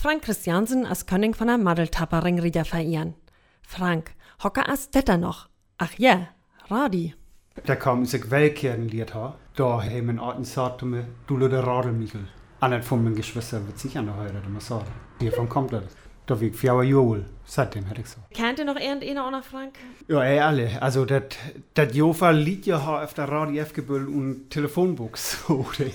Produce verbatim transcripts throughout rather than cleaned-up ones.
Frank Christiansen als König von der Madeltapper Ringrieder verehren. Frank, hocke as detta noch? Ach ja, Radi. Da kam sich Weltkehren liert ha. Da haben einen alten sagte mir, du lüde Radelmichel. Einer von meinen Geschwistern wird sich an der Heure, muss sagen. Hiervon kommt das. Da wie ich vier Jahre seitdem hätte ich so. Kennt ihr noch irgendeiner auch noch, Frank? Ja, ey, alle. Also, das Jofa liegt ja ha auf der Radio F-Gebüll und Telefonbox.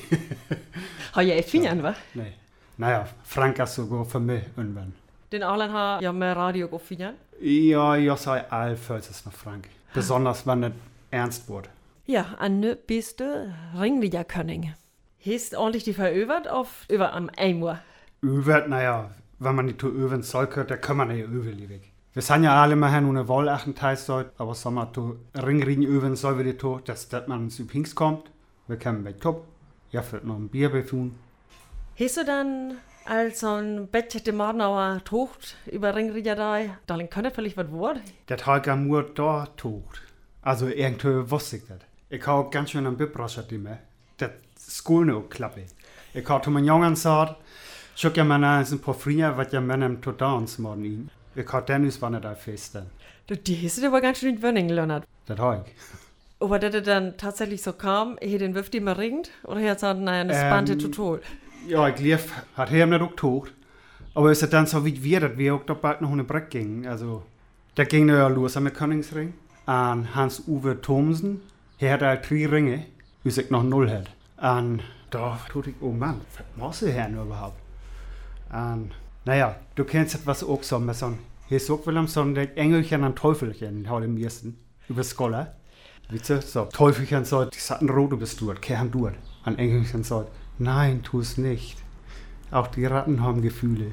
Ha ja echt viel an, wa? Nee. Naja, Frank ist sogar für mich irgendwann. Den Allen ha ja mehr Radio gefunden? Ja, ja, sei all es noch Frank. Besonders, wenn es ernst wird. Ja, an ne bist du Ringrieder König. Hast ordentlich die verövert auf über am Eimer? Övert, naja, wenn man nicht zu öven soll, da kann man nicht öven weg. Wir sind ja alle mal hin und eine Woll achten Teils aber wenn man zu Ringrieden öven soll, wie die to, dass, dass man zu Pinks kommt. Wir kommen bei Top. Ja, wird noch ein Bier betun. Hast du dann als so ein Bett de Marnauer tocht über Ringrieder da, dann könnte vielleicht was Wort? Das hat gar nur da tocht. Also irgendwie wusste ich das. Ich habe ganz schön einen Bibrascher immer. Das Skulne auch klappe. Ich habe zu meinen Jungen gesagt, schau ja mal ein paar Frieden, was ja Männer zu tanzen morgen ihn. Ich habe dann ist, wann er da fest dann. Die hast du aber ganz schön in Wönning gelernt. Das habe ich. Aber dass er dann tatsächlich so kam, hier den Wirft immer ringt? Oder er hat gesagt, naja, das Ähm, spannte total. Ja, ich lief, hat er mir nicht auch tocht. Aber ist es dann so wie wir, dass wir auch da bald noch eine Breck gingen. Also, da ging ja los am Königsring. An Hans-Uwe Thomsen. Er hat halt drei Ringe, wie ich noch null hat. Und da tut ich, oh Mann, was machst du hier überhaupt? Und, naja, du kennst etwas auch so, mit so, hier ist auch Willem, so ein Engelchen und Teufelchen, halt im ersten, über Scholar. Weißt du, so, Teufelchen sagt, die satten rot, du bist dort, kehren dort. Ein Engelchen sagt, nein, tu es nicht. Auch die Ratten haben Gefühle.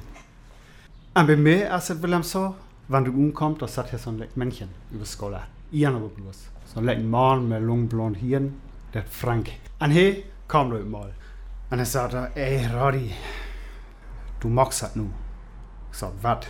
Und bei mir ist es Willem so, wenn du umkommst, da sagt ja so ein Männchen über Scholar. Ian aber bloß. So ein lecken Mann mit langen blonden Hirn, der Frank. Und hier kam du mal. Und er sagte, ey, Radi, du machst das nu. Ich sag, wat?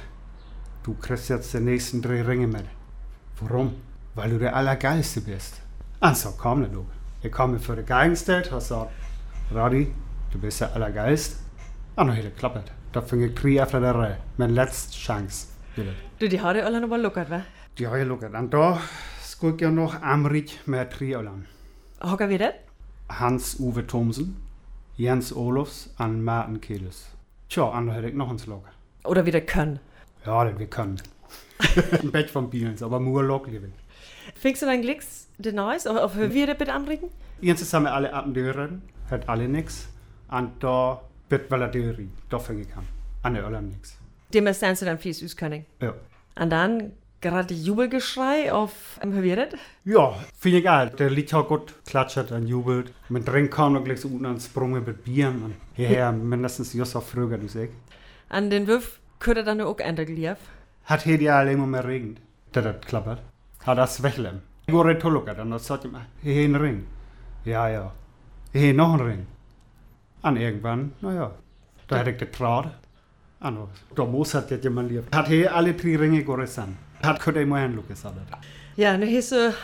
Du kriegst jetzt die nächsten drei Ringe mit. Warum? Weil du der Allergeilste bist. Und so kam er du. Ich kam mir für den Geigen gestellt, hat gesagt, Radi, du bist der Allergeilste. Und dann hat er geklappt. Da fing ich drei auf der Reihe. Meine letzte Chance. Du, die hat ja alle noch mal lockert, wa? Die habe ich gelockert. Und da guck ja noch Amrit mit Triolan. Hocker wie das? Hans-Uwe Thomsen, Jens Olofs und Martin Kehles. Tja, andere hätte ich noch ins Log. Oder wie das können. Ja, das wir können. Ein Bett von Bielens, aber nur Log liebe ich. Findest du dein Glicks den Neues? Auf, auf wie das bitte anregen? Jens haben wir alle Abendören, hat alle nix. Und da wird Valaderi, da fing ich an. An der Öller nix. Dem ist dann zu deinem Fies Üskönig. Ja. Und dann gerade Jubelgeschrei auf ähm, wie das? Ja, finde ich geil. Der liegt auch gut, klatschert und jubelt. Man trinkt kaum noch gleich so unten an Sprungen mit Bieren. Und hierher mindestens just auf Fröger, du sagst. An den Würf könnte dann auch Ende gelief. Hat hier die alle immer mehr regnet. Das hat klappert. Hat das Wechlem. Ich wurde tolluckert und dann sagt ihm, hier ein Ring. Ja, ja. Hier noch ein Ring. Und irgendwann, naja, da hätte ich getraut. Und da muss hat jetzt jemand lieb. Hat hier alle drei Ringe gerissen. Hat könnte ich mal hinlucken, sagt er. Ja, nu hast du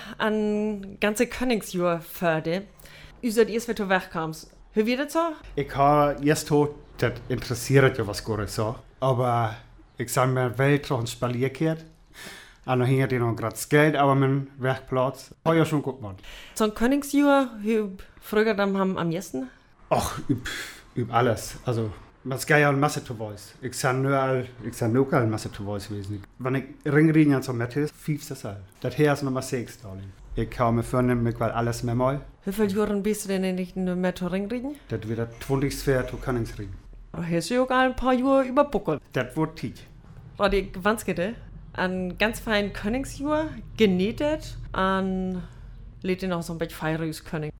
an ganze Königsjahr förde. Üser erst, wenn du wegkamst. Wie wird das so? Ich habe erst tot, das interessiert ja was gut so. Aber ich sage mir, Welt noch ein Spalier gehört. Und dann hing ich noch gerade das Geld, aber mein Werkplatz. Habe ja schon gut gemacht. So ein Königsjahr, wie früher dann haben am ersten? Ach, üb, üb alles. Also, was geil an Masse zu weiß. Ich sag nur all, ich sag nur all Masse zu weiß gewesen. Wenn ich Ringrieden an so mit ist, fiefst das all. Das hier ist Nummer sechs, darling. Ich kann mir vornehmen, ich will alles mehr mal. Wie viele Jahre bist du denn nicht mehr zu Ringrieden? Das wird das zwanzigste zu Königsrieden. Da hast du ja auch ein paar Jahre überbuckelt. Das wird Tiet. War die Gewandskette an ganz feinen Königsjahr genähtet, an lädt noch so ein bisschen Feierus König.